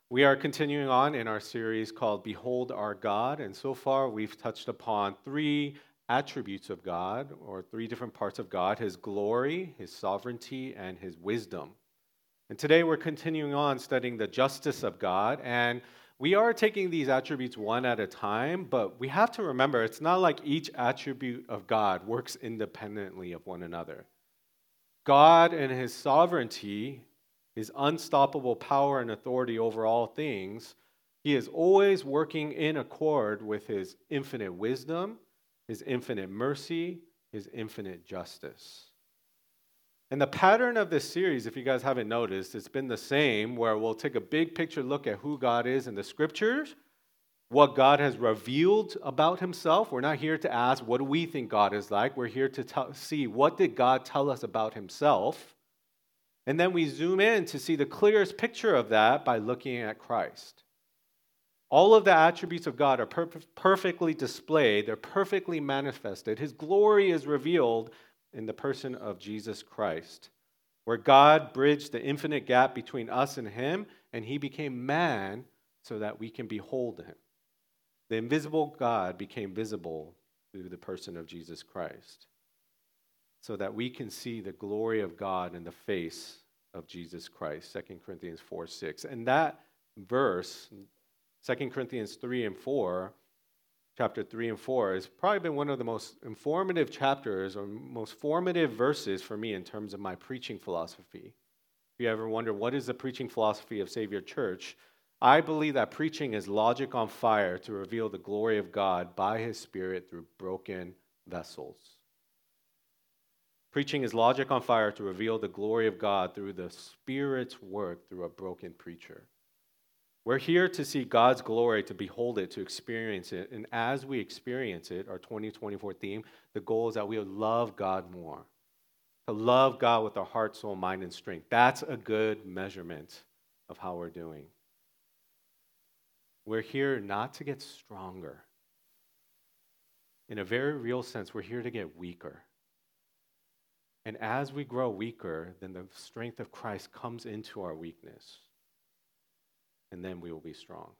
We are continuing on in our series called Behold Our God, and so far we've touched upon three attributes of God, or three different parts of God: His glory, His sovereignty, and His wisdom. And today we're continuing on studying the justice of God, and we are taking these attributes one at a time, but we have to remember it's not like each attribute of God works independently of one another. God and His sovereignty, His unstoppable power and authority over all things, He is always working in accord with His infinite wisdom, His infinite mercy, His infinite justice. And the pattern of this series, if you guys haven't noticed, it's been the same, where we'll take a big picture look at who God is in the scriptures, what God has revealed about Himself. We're not here to ask, what do we think God is like? We're here to see, what did God tell us about Himself? And then we zoom in to see the clearest picture of that by looking at Christ. All of the attributes of God are perfectly displayed, they're perfectly manifested. His glory is revealed in the person of Jesus Christ, where God bridged the infinite gap between us and Him, and He became man so that we can behold Him. The invisible God became visible through the person of Jesus Christ, so that we can see the glory of God in the face of Jesus Christ, 2 Corinthians 4:6. And that verse, 2 Corinthians 3 and 4, chapter 3 and 4, has probably been one of the most informative chapters or most formative verses for me in terms of my preaching philosophy. If you ever wonder, what is the preaching philosophy of Savior Church? I believe that preaching is logic on fire to reveal the glory of God by His Spirit through broken vessels. Preaching is logic on fire to reveal the glory of God through the Spirit's work through a broken preacher. We're here to see God's glory, to behold it, to experience it. And as we experience it, our 2024 theme, the goal is that we would love God more. To love God with our heart, soul, mind, and strength. That's a good measurement of how we're doing. We're here not to get stronger. In a very real sense, we're here to get weaker. And as we grow weaker, then the strength of Christ comes into our weakness. And then we will be strong.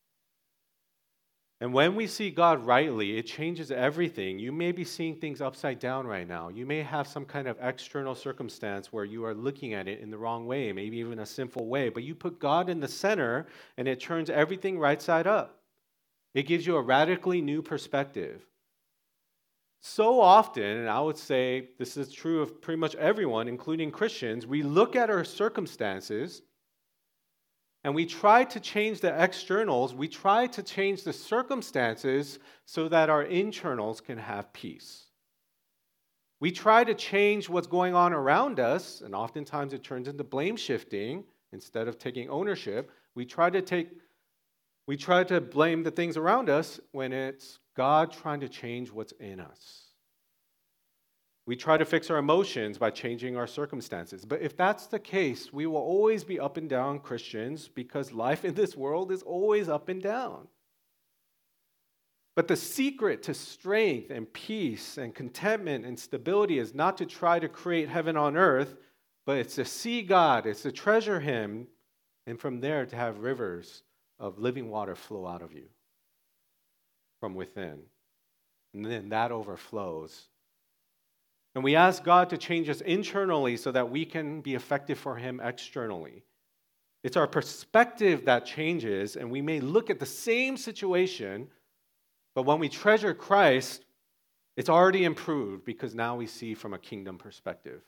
And when we see God rightly, it changes everything. You may be seeing things upside down right now. You may have some kind of external circumstance where you are looking at it in the wrong way, maybe even a sinful way. But you put God in the center, and it turns everything right side up. It gives you a radically new perspective. So often, and I would say this is true of pretty much everyone, including Christians, we look at our circumstances and we try to change the externals, we try to change the circumstances so that our internals can have peace. We try to change what's going on around us, and oftentimes it turns into blame shifting instead of taking ownership. We try to blame the things around us when it's God trying to change what's in us. We try to fix our emotions by changing our circumstances. But if that's the case, we will always be up and down Christians because life in this world is always up and down. But the secret to strength and peace and contentment and stability is not to try to create heaven on earth, but it's to see God, it's to treasure Him, and from there to have rivers of living water flow out of you from within. And then that overflows. And we ask God to change us internally so that we can be effective for Him externally. It's our perspective that changes, and we may look at the same situation, but when we treasure Christ, it's already improved because now we see from a kingdom perspective.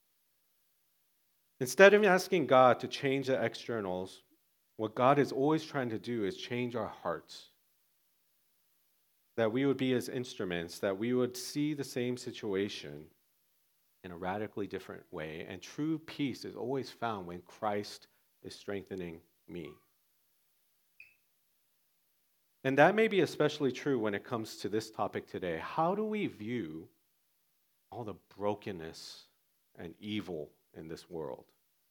Instead of asking God to change the externals, what God is always trying to do is change our hearts. That we would be His instruments, that we would see the same situation in a radically different way. And true peace is always found when Christ is strengthening me. And that may be especially true when it comes to this topic today. How do we view all the brokenness and evil in this world?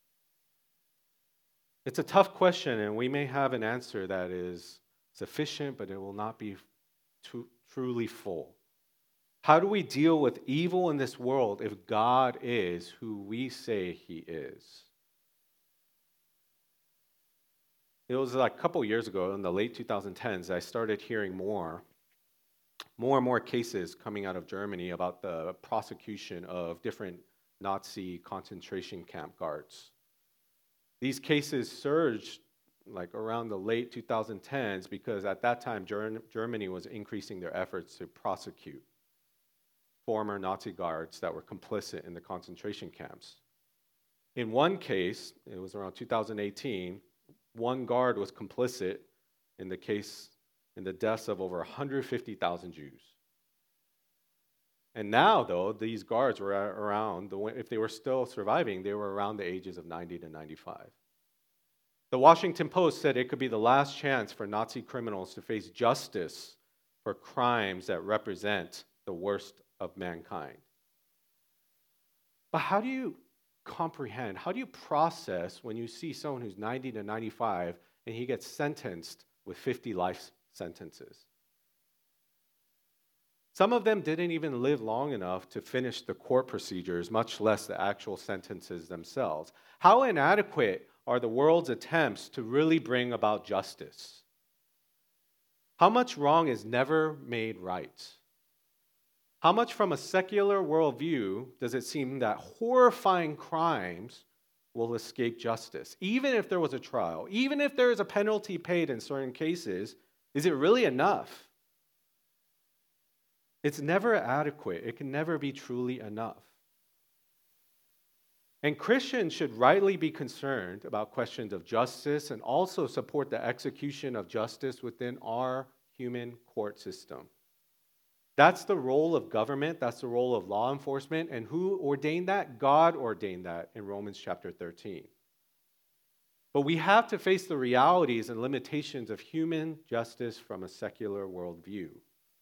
It's a tough question, and we may have an answer that is sufficient, but it will not be truly full. How do we deal with evil in this world if God is who we say He is? it was like a couple years ago in the late 2010s, I started hearing more and more cases coming out of Germany about the prosecution of different Nazi concentration camp guards. These cases surged like around the late 2010s because at that time Germany was increasing their efforts to prosecute former Nazi guards that were complicit in the concentration camps. In one case, it was around 2018, one guard was complicit in the deaths of over 150,000 Jews. And now, though, these guards were around, if they were still surviving, they were around the ages of 90 to 95. The Washington Post said it could be the last chance for Nazi criminals to face justice for crimes that represent the worst of mankind. But how do you comprehend, how do you process when you see someone who's 90 to 95 and he gets sentenced with 50 life sentences? Some of them didn't even live long enough to finish the court procedures, much less the actual sentences themselves. How inadequate are the world's attempts to really bring about justice? How much wrong is never made right? How much from a secular worldview does it seem that horrifying crimes will escape justice? Even if there was a trial, even if there is a penalty paid in certain cases, is it really enough? It's never adequate. It can never be truly enough. And Christians should rightly be concerned about questions of justice and also support the execution of justice within our human court system. That's the role of government. That's the role of law enforcement. And who ordained that? God ordained that in Romans chapter 13. But we have to face the realities and limitations of human justice from a secular worldview.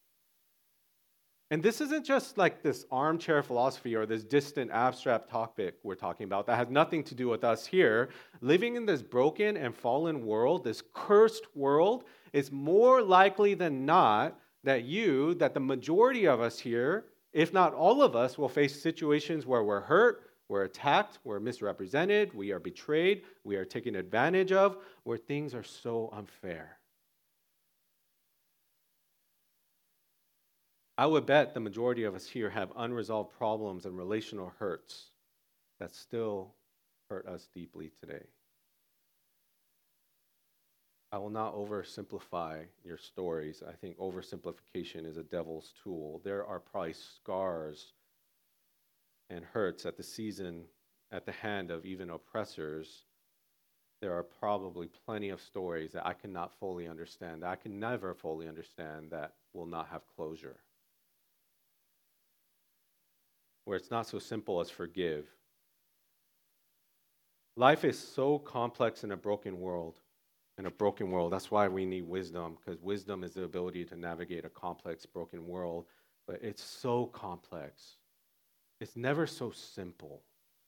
And this isn't just like this armchair philosophy or this distant abstract topic we're talking about that has nothing to do with us here. Living in this broken and fallen world, this cursed world, it's more likely than not that the majority of us here, if not all of us, will face situations where we're hurt, we're attacked, we're misrepresented, we are betrayed, we are taken advantage of, where things are so unfair. I would bet the majority of us here have unresolved problems and relational hurts that still hurt us deeply today. I will not oversimplify your stories. I think oversimplification is a devil's tool. There are probably scars and hurts at the hand of even oppressors. There are probably plenty of stories that I cannot fully understand, that I can never fully understand, that will not have closure. Where it's not so simple as forgive. Life is so complex in a broken world. That's why we need wisdom, because wisdom is the ability to navigate a complex, broken world. But it's so complex. It's never so simple.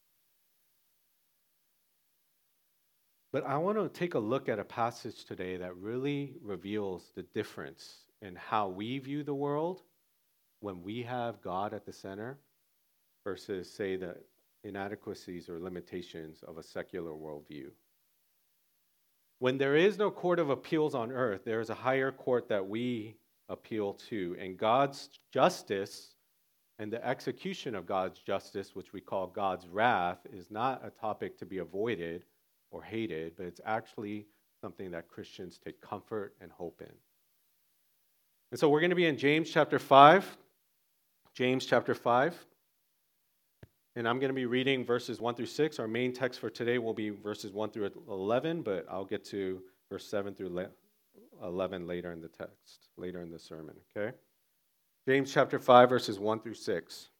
But I want to take a look at a passage today that really reveals the difference in how we view the world when we have God at the center versus, say, the inadequacies or limitations of a secular worldview. When there is no court of appeals on earth, there is a higher court that we appeal to. And God's justice and the execution of God's justice, which we call God's wrath, is not a topic to be avoided or hated, but it's actually something that Christians take comfort and hope in. And so we're going to be in James chapter 5. James chapter 5. And I'm going to be reading verses 1 through 6. Our main text for today will be verses 1 through 11, but I'll get to verse 7 through 11 later in the text, later in the sermon, okay? James chapter 5, verses 1 through 6.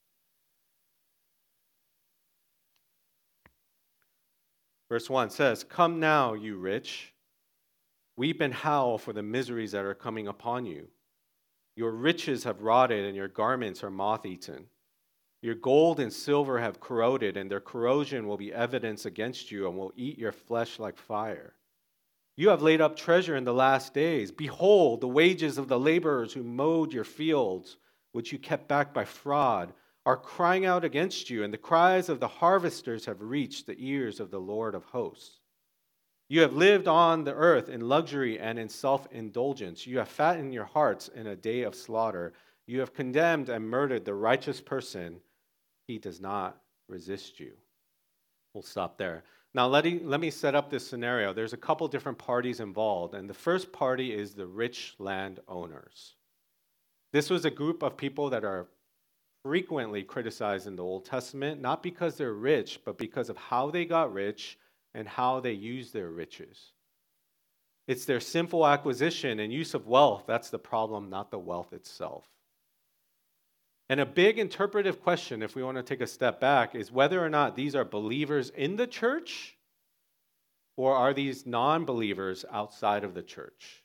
Verse 1 says, "Come now, you rich, weep and howl for the miseries that are coming upon you. Your riches have rotted and your garments are moth-eaten. Your gold and silver have corroded, and their corrosion will be evidence against you and will eat your flesh like fire. You have laid up treasure in the last days. Behold, the wages of the laborers who mowed your fields, which you kept back by fraud, are crying out against you, and the cries of the harvesters have reached the ears of the Lord of hosts. You have lived on the earth in luxury and in self-indulgence. You have fattened your hearts in a day of slaughter. You have condemned and murdered the righteous person. He does not resist you. We'll stop there. Now, let me set up this scenario. There's a couple different parties involved, and the first party is the rich landowners. This was a group of people that are frequently criticized in the Old Testament, not because they're rich, but because of how they got rich and how they used their riches. It's their sinful acquisition and use of wealth that's the problem, not the wealth itself. And a big interpretive question, if we want to take a step back, is whether or not these are believers in the church or are these non-believers outside of the church?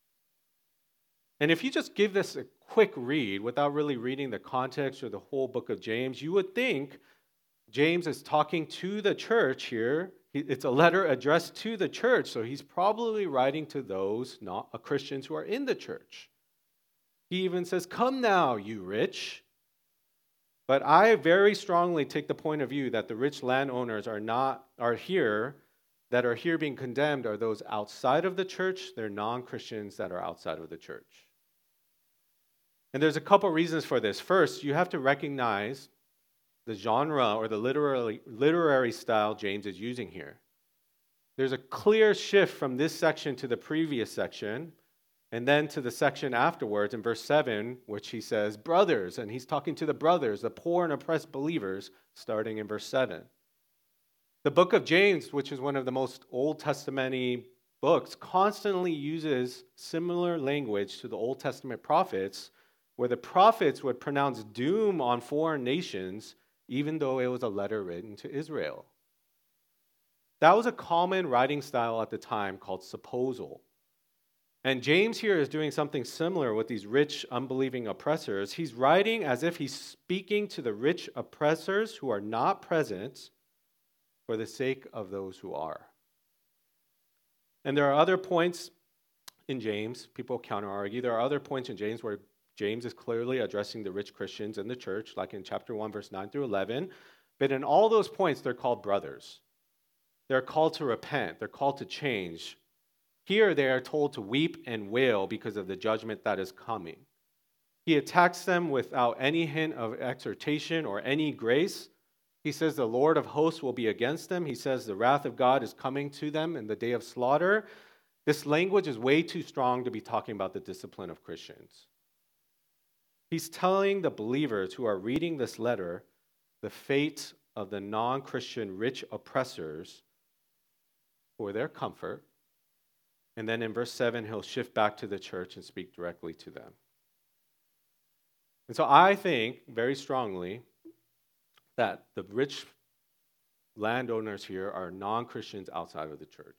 And if you just give this a quick read without really reading the context or the whole book of James, you would think James is talking to the church here. It's a letter addressed to the church, so he's probably writing to those not Christians who are in the church. He even says, "Come now, you rich." But I very strongly take the point of view that the rich landowners are here being condemned are those outside of the church. They're non-Christians that are outside of the church. And there's a couple reasons for this. First, you have to recognize the genre or the literary style James is using here. There's a clear shift from this section to the previous section, and then to the section afterwards in verse 7, which he says, brothers, and he's talking to the brothers, the poor and oppressed believers, starting in verse 7. The book of James, which is one of the most Old Testament-y books, constantly uses similar language to the Old Testament prophets, where the prophets would pronounce doom on foreign nations, even though it was a letter written to Israel. That was a common writing style at the time called supposal. And James here is doing something similar with these rich, unbelieving oppressors. He's writing as if he's speaking to the rich oppressors who are not present for the sake of those who are. And there are other points in James, people counter-argue, there are other points in James where James is clearly addressing the rich Christians in the church, like in chapter 1, verse 9 through 11. But in all those points, they're called brothers. They're called to repent. They're called to change. Here, they are told to weep and wail because of the judgment that is coming. He attacks them without any hint of exhortation or any grace. He says the Lord of hosts will be against them. He says the wrath of God is coming to them in the day of slaughter. This language is way too strong to be talking about the discipline of Christians. He's telling the believers who are reading this letter the fate of the non-Christian rich oppressors for their comfort. And then in verse 7, he'll shift back to the church and speak directly to them. And so I think very strongly that the rich landowners here are non-Christians outside of the church.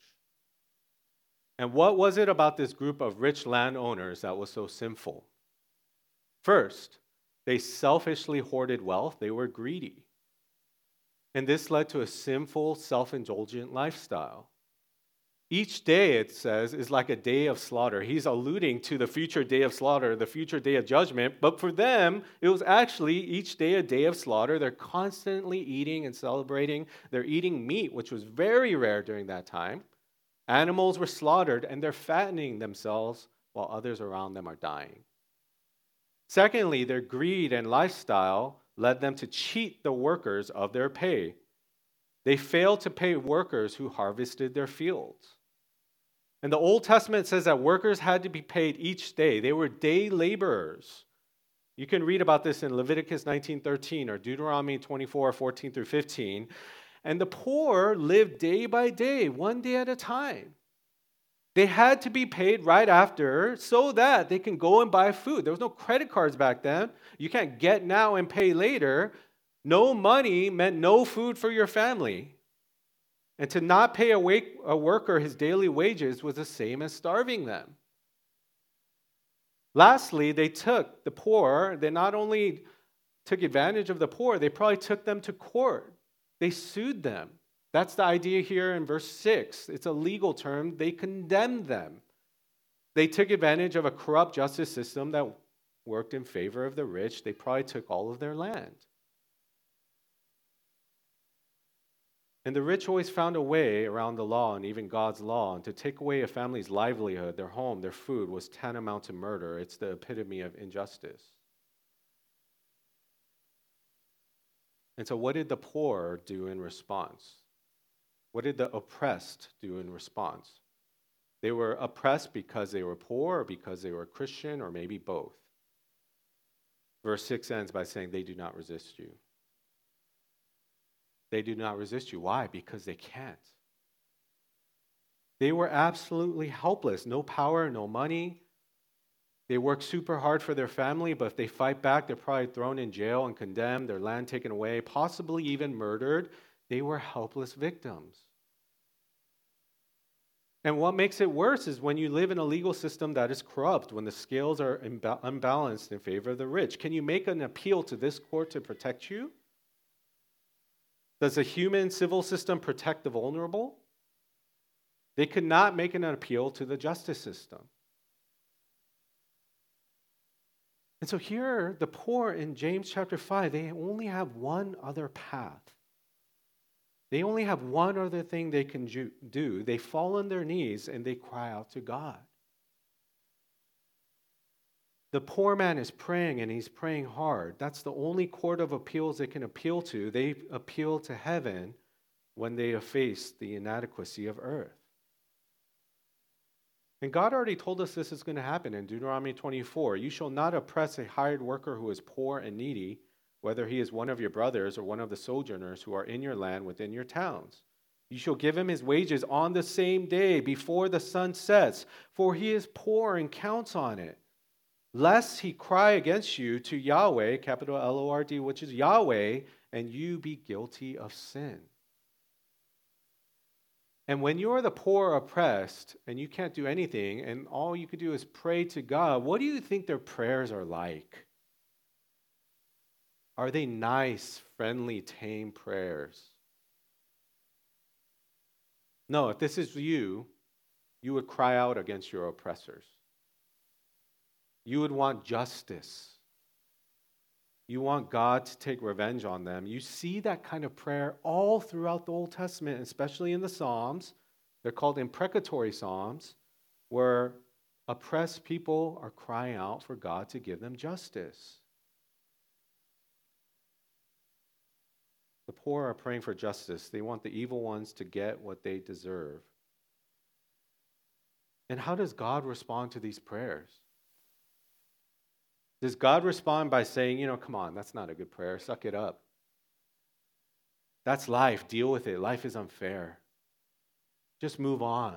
And what was it about this group of rich landowners that was so sinful? First, they selfishly hoarded wealth. They were greedy. And this led to a sinful, self-indulgent lifestyle. Each day, it says, is like a day of slaughter. He's alluding to the future day of slaughter, the future day of judgment. But for them, it was actually each day a day of slaughter. They're constantly eating and celebrating. They're eating meat, which was very rare during that time. Animals were slaughtered, and they're fattening themselves while others around them are dying. Secondly, their greed and lifestyle led them to cheat the workers of their pay. They failed to pay workers who harvested their fields. And the Old Testament says that workers had to be paid each day. They were day laborers. You can read about this in Leviticus 19:13 or Deuteronomy 24:14 through 15. And the poor lived day by day, one day at a time. They had to be paid right after so that they can go and buy food. There was no credit cards back then. You can't get now and pay later. No money meant no food for your family. And to not pay a worker his daily wages was the same as starving them. Lastly, they took the poor. They not only took advantage of the poor, they probably took them to court. They sued them. That's the idea here in verse 6. It's a legal term. They condemned them. They took advantage of a corrupt justice system that worked in favor of the rich. They probably took all of their land. And the rich always found a way around the law and even God's law. And to take away a family's livelihood, their home, their food was tantamount to murder. It's the epitome of injustice. And so, what did the poor do in response? What did the oppressed do in response? They were oppressed because they were poor or because they were Christian or maybe both. Verse 6 ends by saying, they do not resist you. They do not resist you. Why? Because they can't. They were absolutely helpless. No power, no money. They work super hard for their family, but if they fight back, they're probably thrown in jail and condemned, their land taken away, possibly even murdered. They were helpless victims. And what makes it worse is when you live in a legal system that is corrupt, when the scales are unbalanced in favor of the rich. Can you make an appeal to this court to protect you? Does a human civil system protect the vulnerable? They could not make an appeal to the justice system. And so here, the poor in James chapter 5, they only have one other path. They only have one other thing they can do. They fall on their knees and they cry out to God. The poor man is praying and he's praying hard. That's the only court of appeals they can appeal to. They appeal to heaven when they have faced the inadequacy of earth. And God already told us this is going to happen in Deuteronomy 24. You shall not oppress a hired worker who is poor and needy, whether he is one of your brothers or one of the sojourners who are in your land within your towns. You shall give him his wages on the same day before the sun sets, for he is poor and counts on it. Lest he cry against you to Yahweh, capital Lord, which is Yahweh, and you be guilty of sin. And when you are the poor or oppressed and you can't do anything and all you could do is pray to God, what do you think their prayers are like? Are they nice, friendly, tame prayers? No, if this is you, you would cry out against your oppressors. You would want justice. You want God to take revenge on them. You see that kind of prayer all throughout the Old Testament, especially in the Psalms. They're called imprecatory Psalms, where oppressed people are crying out for God to give them justice. The poor are praying for justice. They want the evil ones to get what they deserve. And how does God respond to these prayers? Does God respond by saying, come on, that's not a good prayer, suck it up? That's life, deal with it. Life is unfair. Just move on.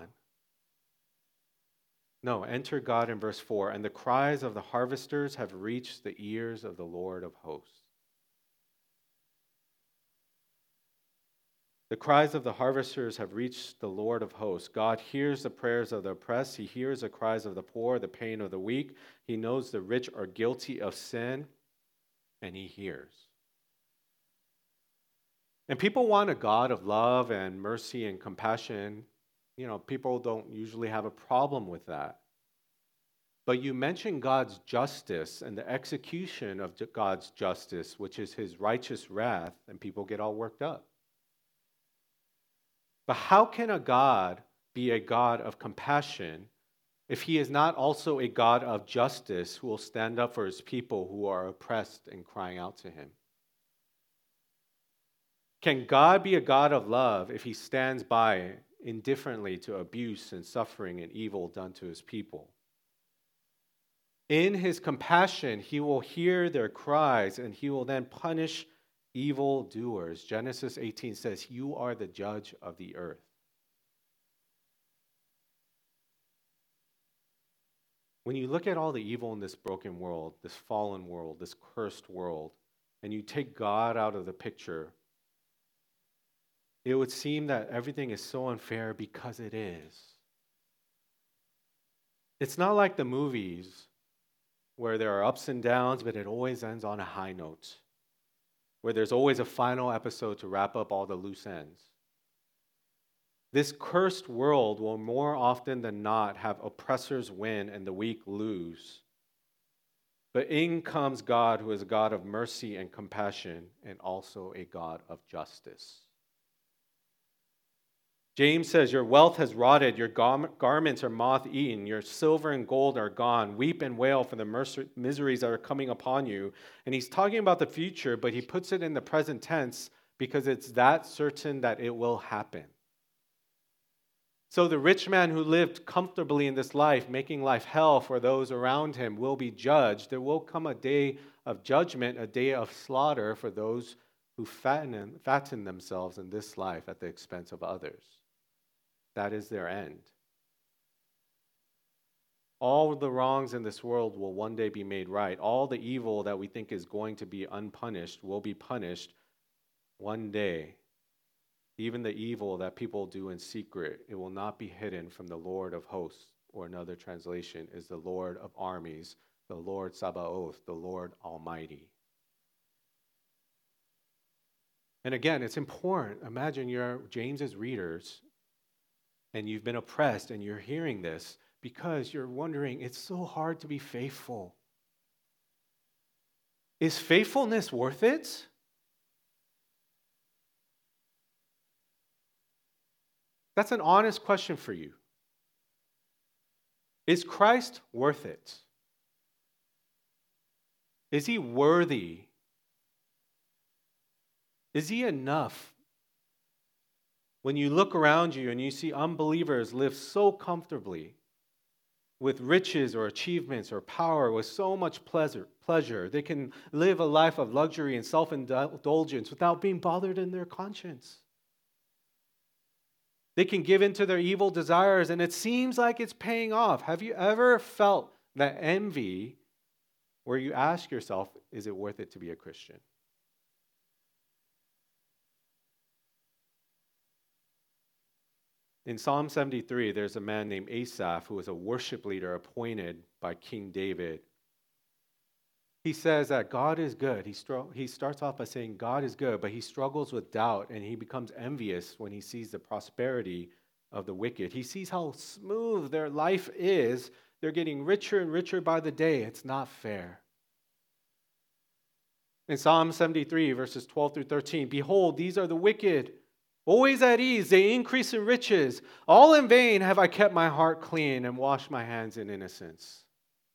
No, enter God in verse 4. And the cries of the harvesters have reached the ears of the Lord of hosts. The cries of the harvesters have reached the Lord of hosts. God hears the prayers of the oppressed. He hears the cries of the poor, the pain of the weak. He knows the rich are guilty of sin, and he hears. And people want a God of love and mercy and compassion. People don't usually have a problem with that. But you mention God's justice and the execution of God's justice, which is his righteous wrath, and people get all worked up. But how can a God be a God of compassion if he is not also a God of justice who will stand up for his people who are oppressed and crying out to him? Can God be a God of love if he stands by indifferently to abuse and suffering and evil done to his people? In his compassion, he will hear their cries and he will then punish evildoers. Genesis 18 says, you are the judge of the earth. When you look at all the evil in this broken world, this fallen world, this cursed world, and you take God out of the picture, it would seem that everything is so unfair because it is. It's not like the movies where there are ups and downs, but it always ends on a high note, where there's always a final episode to wrap up all the loose ends. This cursed world will more often than not have oppressors win and the weak lose. But in comes God, who is a God of mercy and compassion and also a God of justice. James says, your wealth has rotted, your garments are moth-eaten, your silver and gold are gone. Weep and wail for the miseries that are coming upon you. And he's talking about the future, but he puts it in the present tense because it's that certain that it will happen. So the rich man who lived comfortably in this life, making life hell for those around him, will be judged. There will come a day of judgment, a day of slaughter for those who fatten themselves in this life at the expense of others. That is their end. All the wrongs in this world will one day be made right. All the evil that we think is going to be unpunished will be punished one day. Even the evil that people do in secret, it will not be hidden from the Lord of hosts, or another translation is the Lord of armies, the Lord Sabaoth, the Lord Almighty. And again, it's important. Imagine you're James's readers, and you've been oppressed, and you're hearing this because you're wondering, it's so hard to be faithful. Is faithfulness worth it? That's an honest question for you. Is Christ worth it? Is he worthy? Is he enough? When you look around you and you see unbelievers live so comfortably with riches or achievements or power, with so much pleasure, they can live a life of luxury and self-indulgence without being bothered in their conscience. They can give in to their evil desires and it seems like it's paying off. Have you ever felt that envy where you ask yourself, is it worth it to be a Christian? In Psalm 73, there's a man named Asaph who was a worship leader appointed by King David. He says that God is good. He starts off by saying God is good, but he struggles with doubt and he becomes envious when he sees the prosperity of the wicked. He sees how smooth their life is. They're getting richer and richer by the day. It's not fair. In Psalm 73, verses 12 through 13, behold, these are the wicked, always at ease, they increase in riches. All in vain have I kept my heart clean and washed my hands in innocence.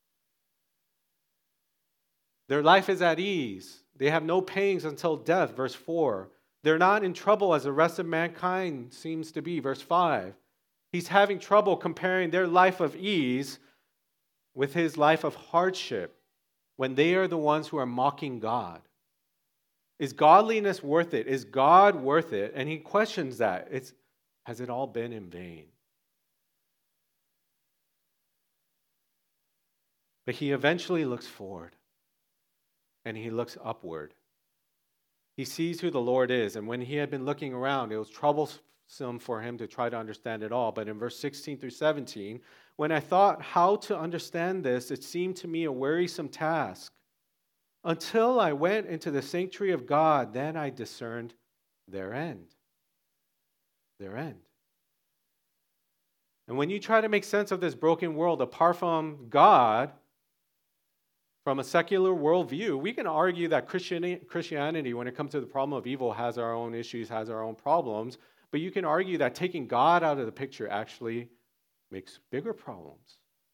Their life is at ease. They have no pangs until death, verse 4. They're not in trouble as the rest of mankind seems to be, verse 5. He's having trouble comparing their life of ease with his life of hardship when they are the ones who are mocking God. Is godliness worth it? Is God worth it? And he questions that. Has it all been in vain? But he eventually looks forward and he looks upward. He sees who the Lord is. And when he had been looking around, it was troublesome for him to try to understand it all. But in verse 16 through 17, when I thought how to understand this, it seemed to me a wearisome task. Until I went into the sanctuary of God, then I discerned their end. Their end. And when you try to make sense of this broken world apart from God, from a secular worldview, we can argue that Christianity, when it comes to the problem of evil, has our own issues, has our own problems. But you can argue that taking God out of the picture actually makes bigger problems.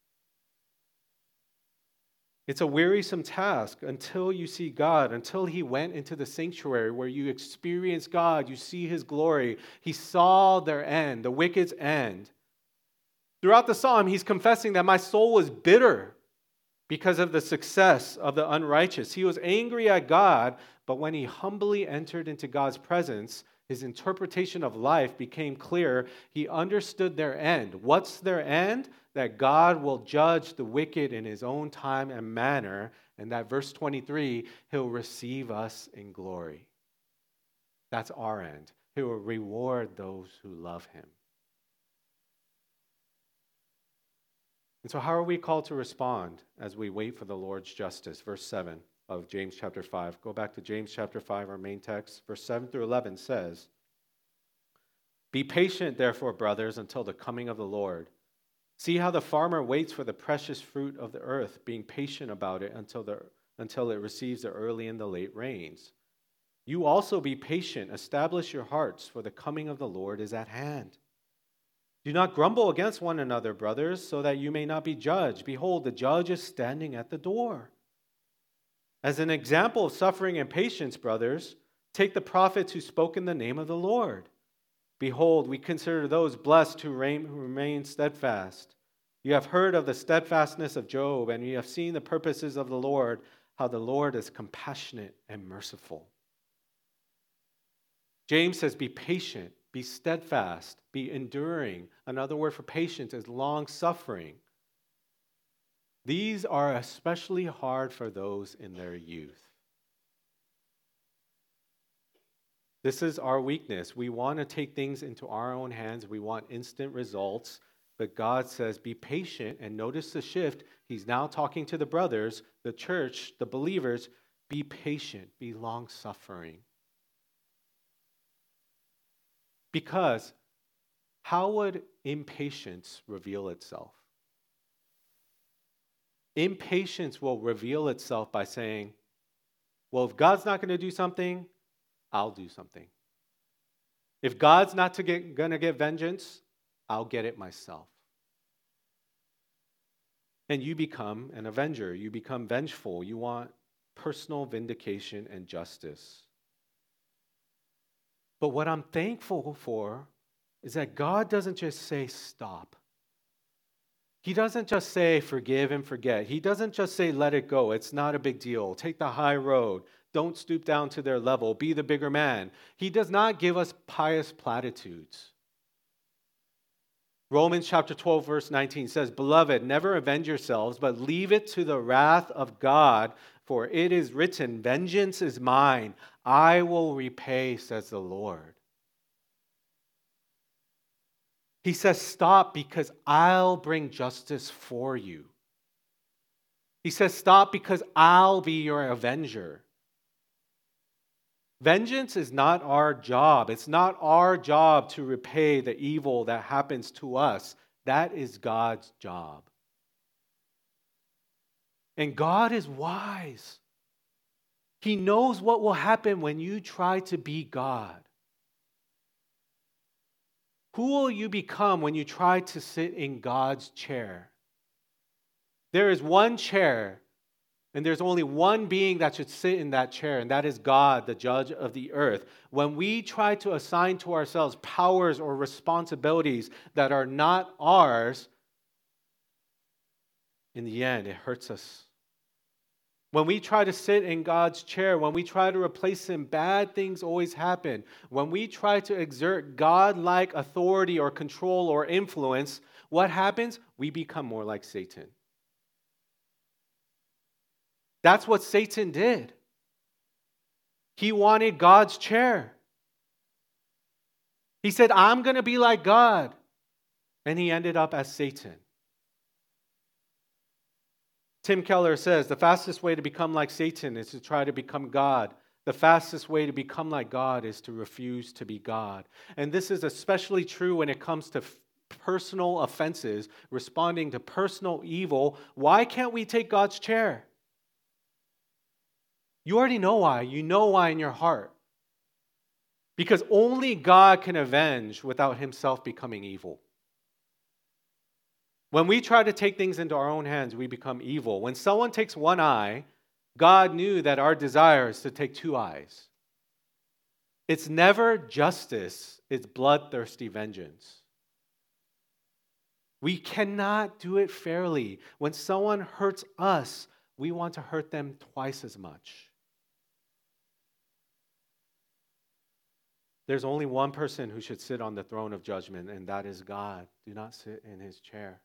It's a wearisome task until you see God, until he went into the sanctuary where you experience God, you see his glory. He saw their end, the wicked's end. Throughout the psalm, he's confessing that my soul was bitter because of the success of the unrighteous. He was angry at God, but when he humbly entered into God's presence, his interpretation of life became clear. He understood their end. What's their end? That God will judge the wicked in his own time and manner, and that verse 23, he'll receive us in glory. That's our end. He will reward those who love him. And so how are we called to respond as we wait for the Lord's justice? Verse 7 of James chapter 5. Go back to James chapter 5, our main text. Verse 7 through 11 says, be patient, therefore, brothers, until the coming of the Lord. See how the farmer waits for the precious fruit of the earth, being patient about it until it receives the early and the late rains. You also be patient, establish your hearts, for the coming of the Lord is at hand. Do not grumble against one another, brothers, so that you may not be judged. Behold, the judge is standing at the door. As an example of suffering and patience, brothers, take the prophets who spoke in the name of the Lord. Behold, we consider those blessed who remain steadfast. You have heard of the steadfastness of Job, and you have seen the purposes of the Lord, how the Lord is compassionate and merciful. James says, be patient, be steadfast, be enduring. Another word for patience is long-suffering. These are especially hard for those in their youth. This is our weakness. We want to take things into our own hands. We want instant results. But God says, be patient. And notice the shift. He's now talking to the brothers, the church, the believers. Be patient, be long-suffering. Because how would impatience reveal itself? Impatience will reveal itself by saying, well, if God's not going to do something, I'll do something. If God's not going to get vengeance, I'll get it myself. And you become an avenger. You become vengeful. You want personal vindication and justice. But what I'm thankful for is that God doesn't just say stop. He doesn't just say forgive and forget. He doesn't just say let it go. It's not a big deal. Take the high road. Don't stoop down to their level. Be the bigger man. He does not give us pious platitudes. Romans chapter 12, verse 19 says, Beloved, never avenge yourselves, but leave it to the wrath of God, for it is written, vengeance is mine. I will repay, says the Lord. He says, stop because I'll bring justice for you. He says, stop because I'll be your avenger. Vengeance is not our job. It's not our job to repay the evil that happens to us. That is God's job. And God is wise. He knows what will happen when you try to be God. Who will you become when you try to sit in God's chair? There is one chair, and there's only one being that should sit in that chair, and that is God, the judge of the earth. When we try to assign to ourselves powers or responsibilities that are not ours, in the end, it hurts us. When we try to sit in God's chair, when we try to replace Him, bad things always happen. When we try to exert God-like authority or control or influence, what happens? We become more like Satan. That's what Satan did. He wanted God's chair. He said, I'm going to be like God. And he ended up as Satan. Tim Keller says, the fastest way to become like Satan is to try to become God. The fastest way to become like God is to refuse to be God. And this is especially true when it comes to personal offenses, responding to personal evil. Why can't we take God's chair? You already know why. You know why in your heart. Because only God can avenge without Himself becoming evil. When we try to take things into our own hands, we become evil. When someone takes one eye, God knew that our desire is to take two eyes. It's never justice, it's bloodthirsty vengeance. We cannot do it fairly. When someone hurts us, we want to hurt them twice as much. There's only one person who should sit on the throne of judgment, and that is God. Do not sit in His chair.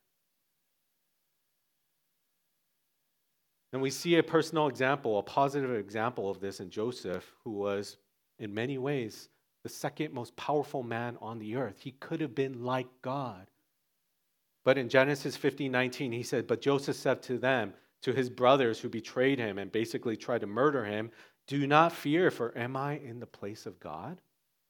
And we see a personal example, a positive example of this in Joseph, who was, in many ways, the second most powerful man on the earth. He could have been like God. But in Genesis 15:19, he said, But Joseph said to them, to his brothers who betrayed him and basically tried to murder him, Do not fear, for am I in the place of God?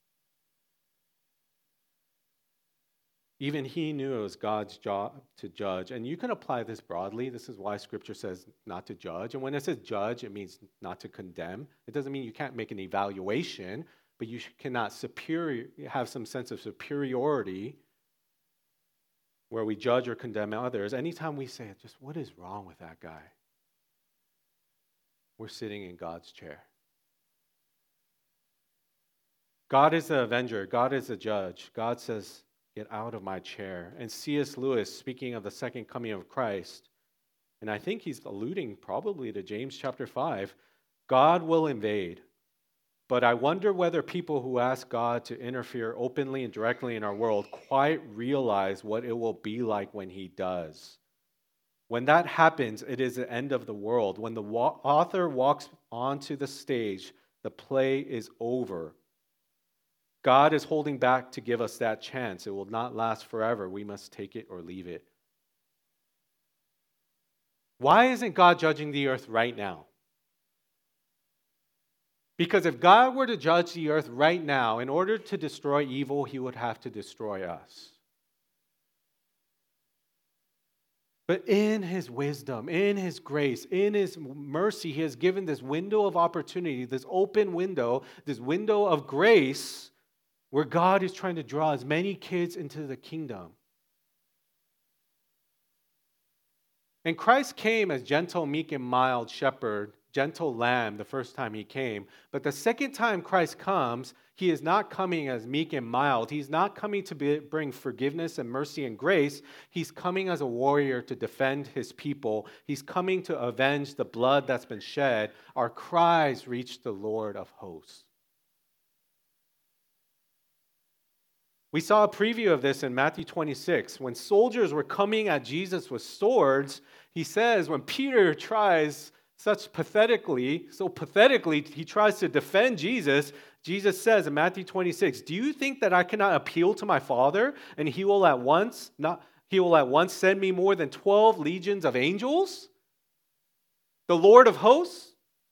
Even he knew it was God's job to judge. And you can apply this broadly. This is why Scripture says not to judge. And when it says judge, it means not to condemn. It doesn't mean you can't make an evaluation, but you cannot have some sense of superiority. where we judge or condemn others, anytime we say, just what is wrong with that guy? We're sitting in God's chair. God is the avenger. God is the judge. God says, get out of my chair. And C.S. Lewis, speaking of the second coming of Christ, and I think he's alluding probably to James chapter 5, God will invade. But I wonder whether people who ask God to interfere openly and directly in our world quite realize what it will be like when he does. When that happens, it is the end of the world. When the author walks onto the stage, the play is over. God is holding back to give us that chance. It will not last forever. We must take it or leave it. Why isn't God judging the earth right now? Because if God were to judge the earth right now, in order to destroy evil, he would have to destroy us. But in his wisdom, in his grace, in his mercy, he has given this window of opportunity, this open window, this window of grace, where God is trying to draw as many kids into the kingdom. And Christ came as gentle, meek, and mild shepherd, gentle lamb the first time he came. But the second time Christ comes, he is not coming as meek and mild. He's not coming to bring forgiveness and mercy and grace. He's coming as a warrior to defend his people. He's coming to avenge the blood that's been shed. Our cries reach the Lord of hosts. We saw a preview of this in Matthew 26. When soldiers were coming at Jesus with swords, he says, when Peter tries so pathetically, he tries to defend Jesus, Jesus says in Matthew 26, do you think that I cannot appeal to my Father and he will at once send me more than 12 legions of angels? The Lord of hosts?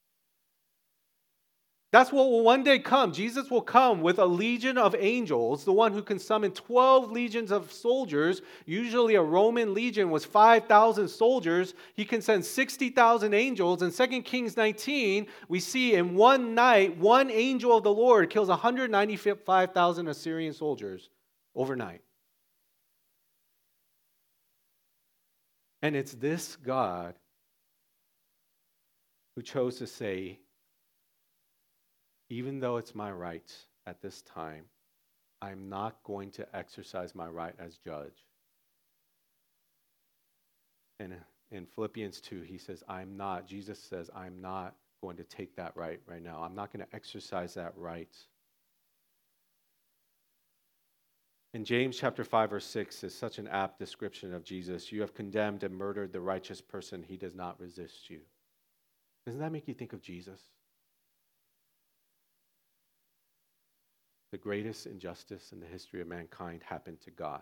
That's what will one day come. Jesus will come with a legion of angels, the one who can summon 12 legions of soldiers. Usually a Roman legion was 5,000 soldiers. He can send 60,000 angels. In 2 Kings 19, we see in one night, one angel of the Lord kills 195,000 Assyrian soldiers overnight. And it's this God who chose to say, even though it's my right at this time, I'm not going to exercise my right as judge. And in Philippians 2, he says, Jesus says, I'm not going to take that right now. I'm not going to exercise that right. In James chapter 5, verse 6 is such an apt description of Jesus. You have condemned and murdered the righteous person. He does not resist you. Doesn't that make you think of Jesus? The greatest injustice in the history of mankind happened to God.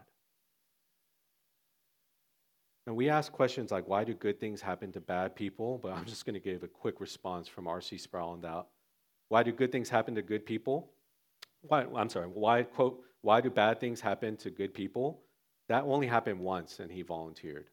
And we ask questions like, why do good things happen to bad people? But I'm just going to give a quick response from R.C. Sproul on that. Why do good things happen to good people? Why do bad things happen to good people? That only happened once, and he volunteered.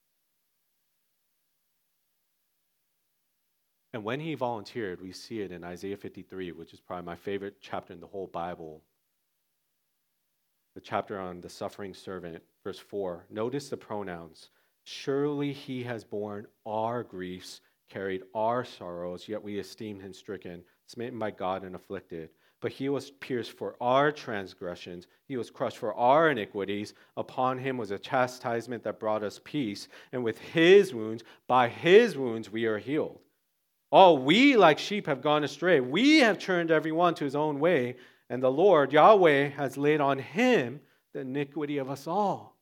And when he volunteered, we see it in Isaiah 53, which is probably my favorite chapter in the whole Bible. The chapter on the suffering servant, verse 4. Notice the pronouns. Surely he has borne our griefs, carried our sorrows, yet we esteemed him stricken, smitten by God and afflicted. But he was pierced for our transgressions. He was crushed for our iniquities. Upon him was a chastisement that brought us peace. And with his wounds, by his wounds, we are healed. All we like sheep have gone astray. We have turned everyone to his own way. And the Lord, Yahweh, has laid on him the iniquity of us all.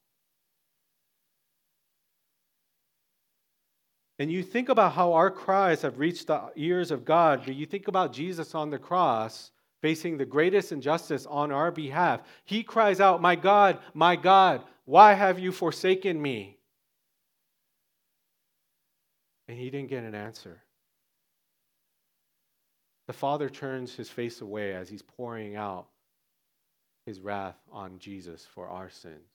And you think about how our cries have reached the ears of God, but you think about Jesus on the cross facing the greatest injustice on our behalf. He cries out, my God, why have you forsaken me? And he didn't get an answer. The Father turns his face away as he's pouring out his wrath on Jesus for our sins.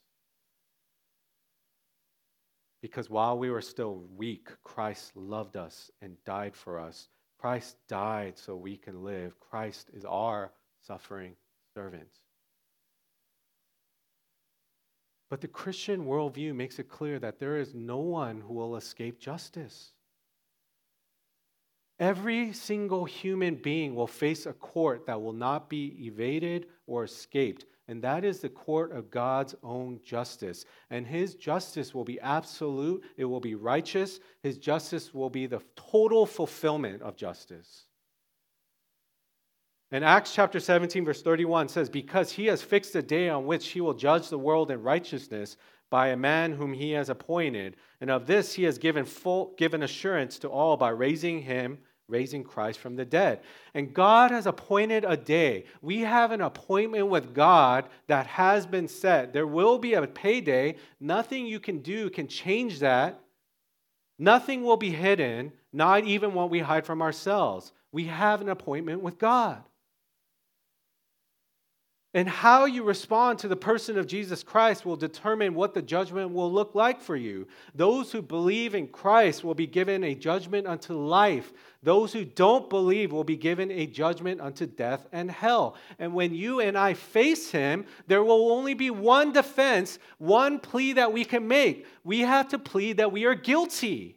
Because while we were still weak, Christ loved us and died for us. Christ died so we can live. Christ is our suffering servant. But the Christian worldview makes it clear that there is no one who will escape justice. Every single human being will face a court that will not be evaded or escaped. And that is the court of God's own justice. And his justice will be absolute. It will be righteous. His justice will be the total fulfillment of justice. And Acts chapter 17, verse 31 says, because he has fixed a day on which he will judge the world in righteousness by a man whom he has appointed. And of this he has given assurance to all by raising Christ from the dead. And God has appointed a day. We have an appointment with God that has been set. There will be a payday. Nothing you can do can change that. Nothing will be hidden, not even what we hide from ourselves. We have an appointment with God. And how you respond to the person of Jesus Christ will determine what the judgment will look like for you. Those who believe in Christ will be given a judgment unto life. Those who don't believe will be given a judgment unto death and hell. And when you and I face him, there will only be one defense, one plea that we can make. We have to plead that we are guilty.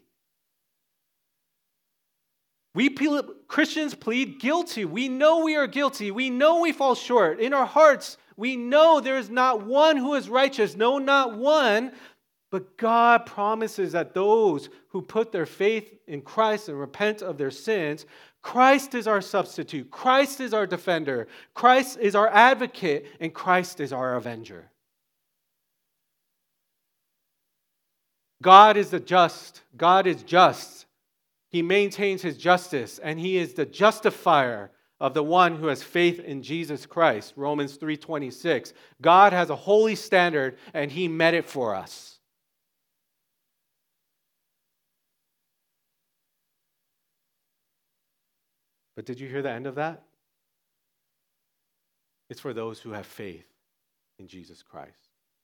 Christians plead guilty. We know we are guilty. We know we fall short. In our hearts, we know there is not one who is righteous. No, not one. But God promises that those who put their faith in Christ and repent of their sins, Christ is our substitute. Christ is our defender. Christ is our advocate. And Christ is our avenger. God is just. God is just. He maintains his justice, and he is the justifier of the one who has faith in Jesus Christ. Romans 3:26. God has a holy standard, and he met it for us. But did you hear the end of that? It's for those who have faith in Jesus Christ.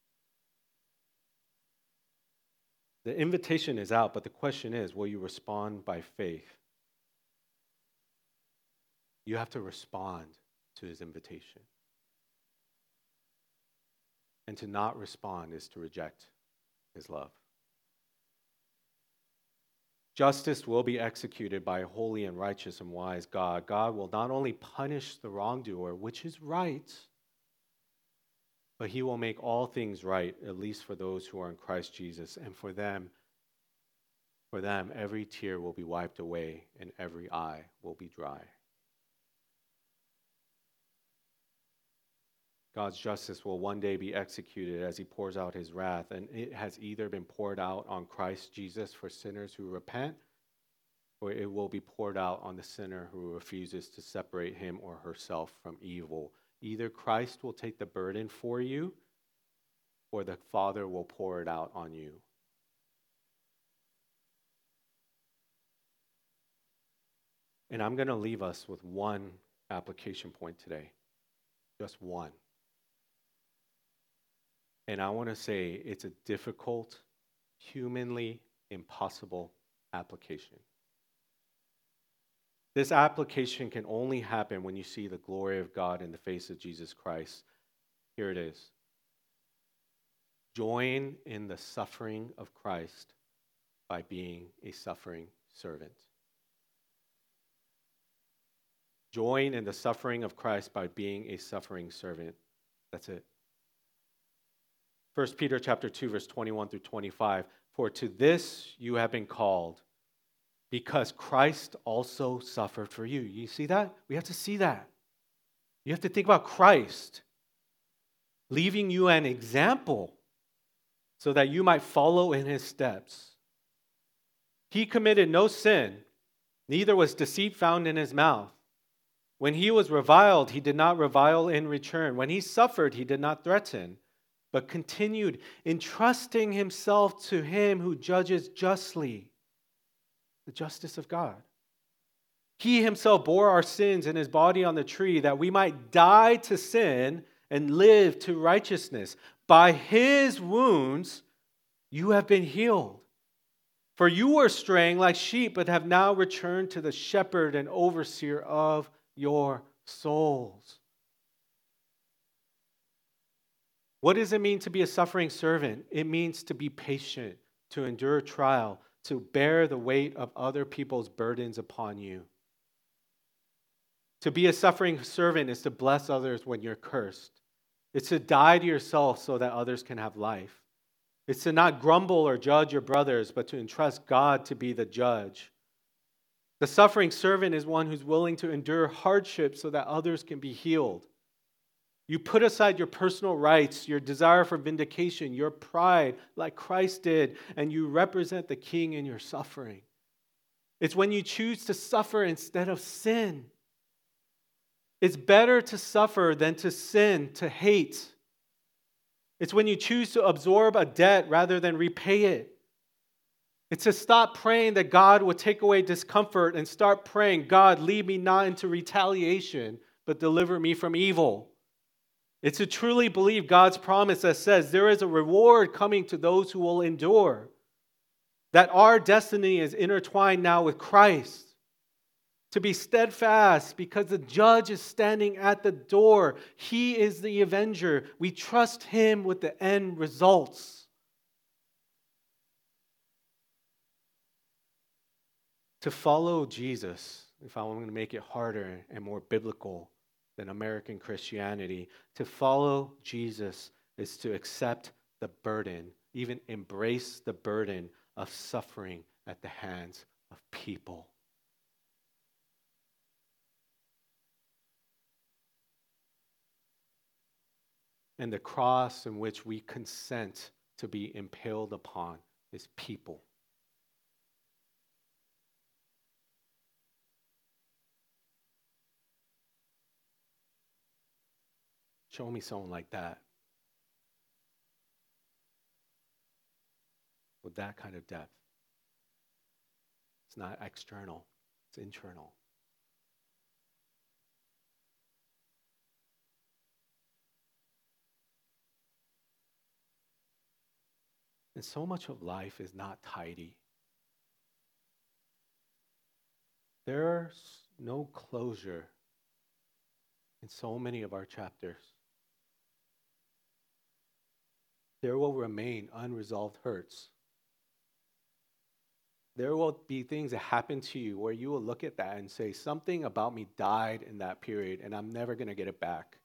The invitation is out, but the question is, will you respond by faith? You have to respond to his invitation. And to not respond is to reject his love. Justice will be executed by a holy and righteous and wise God. God will not only punish the wrongdoer, which is right, but he will make all things right, at least for those who are in Christ Jesus. And for them, every tear will be wiped away and every eye will be dry. God's justice will one day be executed as he pours out his wrath. And it has either been poured out on Christ Jesus for sinners who repent, or it will be poured out on the sinner who refuses to separate him or herself from evil. Either Christ will take the burden for you, or the Father will pour it out on you. And I'm going to leave us with one application point today. Just one. And I want to say it's a difficult, humanly impossible application. This application can only happen when you see the glory of God in the face of Jesus Christ. Here it is. Join in the suffering of Christ by being a suffering servant. Join in the suffering of Christ by being a suffering servant. That's it. 1 Peter chapter 2, verse 21 through 25. For to this you have been called, because Christ also suffered for you. You see that? We have to see that. You have to think about Christ leaving you an example so that you might follow in his steps. He committed no sin, neither was deceit found in his mouth. When he was reviled, he did not revile in return. When he suffered, he did not threaten, but continued entrusting himself to him who judges justly. The justice of God. He himself bore our sins in his body on the tree that we might die to sin and live to righteousness. By his wounds you have been healed. For you were straying like sheep, but have now returned to the shepherd and overseer of your souls. What does it mean to be a suffering servant? It means to be patient, to endure trial, to bear the weight of other people's burdens upon you. To be a suffering servant is to bless others when you're cursed. It's to die to yourself so that others can have life. It's to not grumble or judge your brothers, but to entrust God to be the judge. The suffering servant is one who's willing to endure hardship so that others can be healed. You put aside your personal rights, your desire for vindication, your pride, like Christ did, and you represent the King in your suffering. It's when you choose to suffer instead of sin. It's better to suffer than to sin, to hate. It's when you choose to absorb a debt rather than repay it. It's to stop praying that God would take away discomfort and start praying, God, lead me not into retaliation, but deliver me from evil. It's to truly believe God's promise that says there is a reward coming to those who will endure. That our destiny is intertwined now with Christ. To be steadfast because the judge is standing at the door. He is the avenger. We trust him with the end results. To follow Jesus, if I want to make it harder and more biblical than American Christianity, to follow Jesus is to accept the burden, even embrace the burden of suffering at the hands of people. And the cross in which we consent to be impaled upon is people. Show me someone like that. With that kind of depth. It's not external, it's internal. And so much of life is not tidy. There's no closure in so many of our chapters. There will remain unresolved hurts. There will be things that happen to you where you will look at that and say, something about me died in that period and I'm never going to get it back.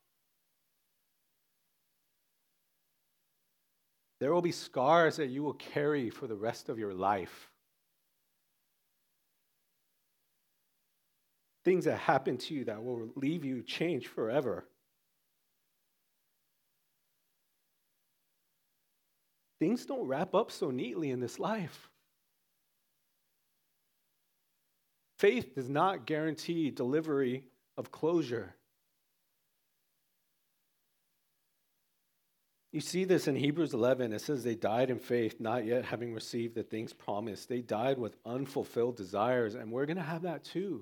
There will be scars that you will carry for the rest of your life. Things that happen to you that will leave you changed forever. Things don't wrap up so neatly in this life. Faith does not guarantee delivery of closure. You see this in Hebrews 11. It says they died in faith, not yet having received the things promised. They died with unfulfilled desires, and we're going to have that too.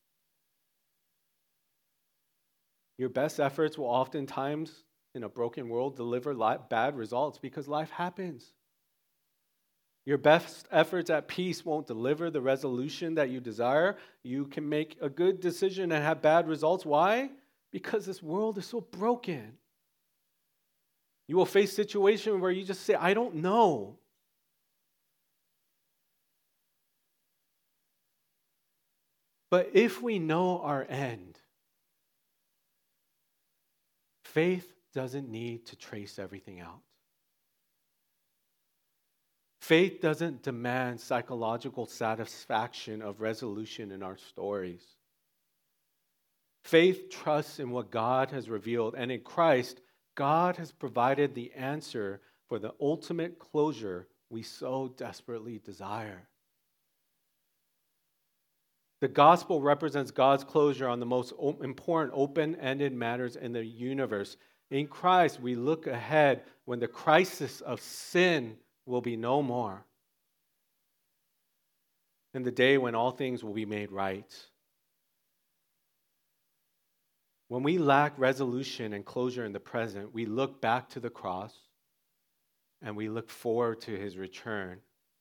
Your best efforts will oftentimes, in a broken world, deliver bad results because life happens. Your best efforts at peace won't deliver the resolution that you desire. You can make a good decision and have bad results. Why? Because this world is so broken. You will face situations where you just say, I don't know. But if we know our end, faith doesn't need to trace everything out. Faith doesn't demand psychological satisfaction of resolution in our stories. Faith trusts in what God has revealed, and in Christ, God has provided the answer for the ultimate closure we so desperately desire. The gospel represents God's closure on the most important open-ended matters in the universe. In Christ, we look ahead when the crisis of sin will be no more, and the day when all things will be made right. When we lack resolution and closure in the present, we look back to the cross and we look forward to his return.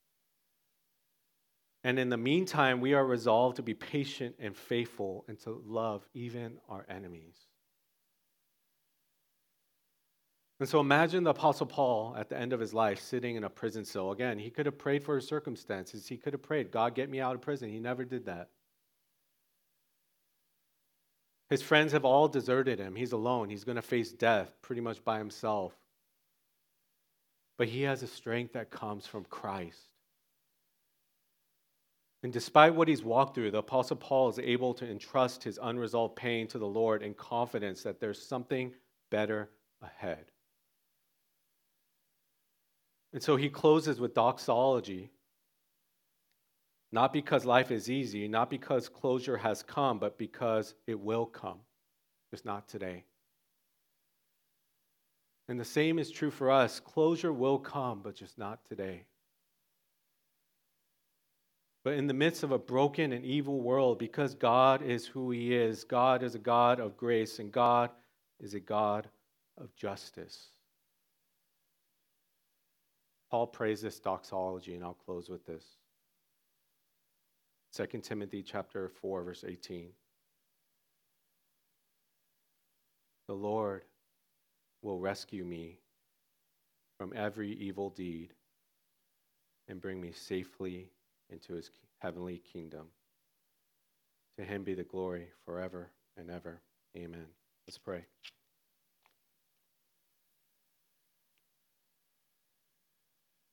And in the meantime, we are resolved to be patient and faithful and to love even our enemies. And so imagine the Apostle Paul at the end of his life sitting in a prison cell. Again, he could have prayed for his circumstances. He could have prayed, God, get me out of prison. He never did that. His friends have all deserted him. He's alone. He's going to face death pretty much by himself. But he has a strength that comes from Christ. And despite what he's walked through, the Apostle Paul is able to entrust his unresolved pain to the Lord in confidence that there's something better ahead. And so he closes with doxology, not because life is easy, not because closure has come, but because it will come, just not today. And the same is true for us. Closure will come, but just not today. But in the midst of a broken and evil world, because God is who He is, God is a God of grace, and God is a God of justice. Paul prays this doxology, and I'll close with this. 2 Timothy chapter 4, verse 18. The Lord will rescue me from every evil deed and bring me safely into His heavenly kingdom. To Him be the glory forever and ever. Amen. Let's pray.